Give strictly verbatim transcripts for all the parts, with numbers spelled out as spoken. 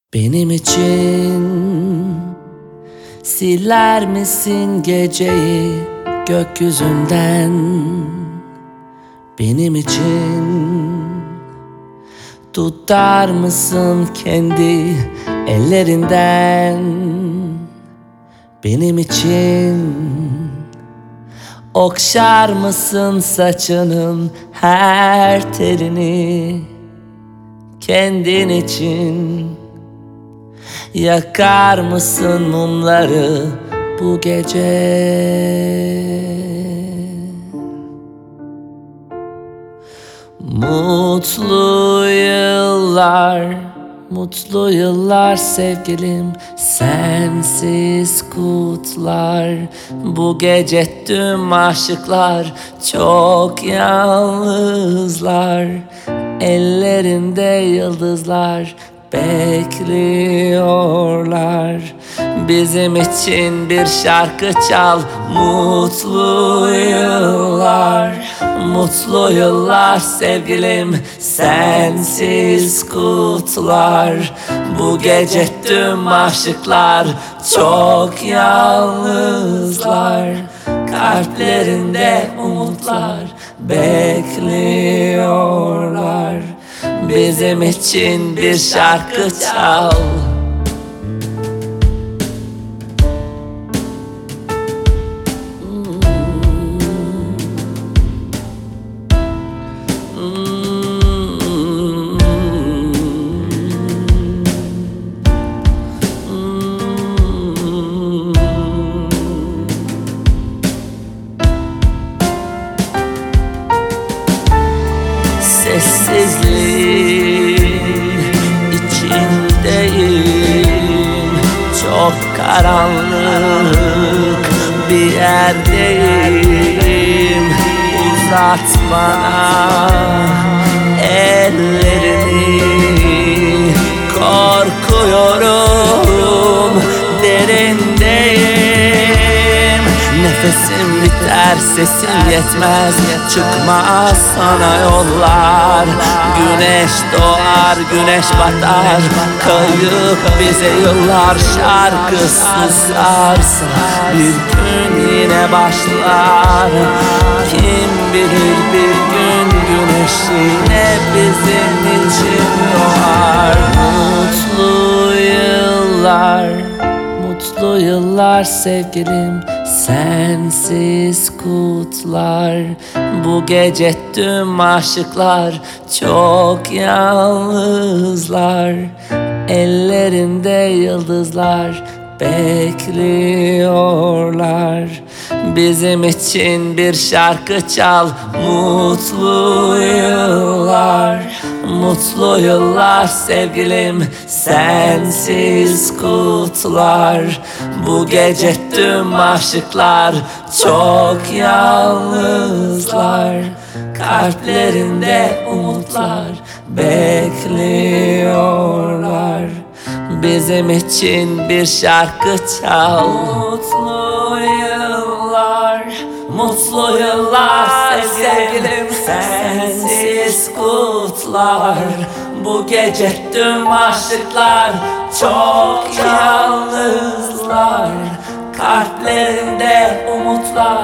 Benim için siler misin geceyi gökyüzünden? Benim için tutar mısın kendi ellerinden? Benim için okşar mısın saçının her telini? Kendin için yakar mısın mumları bu gece? Mutlu yıllar, mutlu yıllar sevgilim, sensiz kutlar. Bu gece tüm aşıklar çok yalnızlar. Ellerinde yıldızlar bekliyorlar. Bizim için bir şarkı çal. Mutlu yıllar, mutlu yıllar sevgilim, sensiz kutlar. Bu gece tüm aşıklar çok yalnızlar. Kalplerinde umutlar bekliyorlar. Bizim için bir şarkı çal. Sessizliğin içindeyim, çok karanlık bir yerdeyim. Uzat bana ellerini, korkuyorum, derindeyim. Nefesim biter, sesim yetmez, çıkmaz sana yollar. Güneş doğar, güneş batar, kayıp bize yıllar. Şarkı susarsa bir gün yine başlar. Kim bilir bir gün güneş yine bizim için doğar. Mutlu yıllar, mutlu yıllar sevgilim, sensiz kutlar. Bu gece tüm aşıklar çok yalnızlar. Ellerinde yıldızlar bekliyorlar. Bizim için bir şarkı çal. Mutlu yıllar, mutlu yıllar sevgilim, sensiz kutlar. Bu gece tüm aşıklar çok yalnızlar. Kalplerinde umutlar bekliyorlar. Bizim için bir şarkı çal. Mutlu yıllar, mutlu yıllar sevgilim, sensiz kutlar. Bu gece tüm aşıklar çok yalnızlar. Kalplerinde umutlar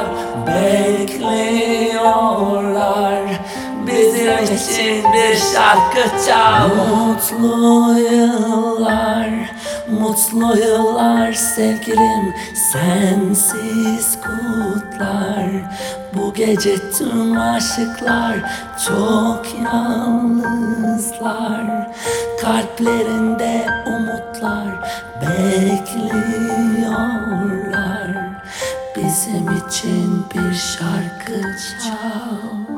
bekliyorlar. Bizim için bir şarkı çal. Mutlu yıllar, mutlu yıllar sevgilim, sensiz kutlar. Bu gece tüm aşıklar çok yalnızlar. Kalplerinde umutlar bekliyorlar. Bizim için bir şarkı çal.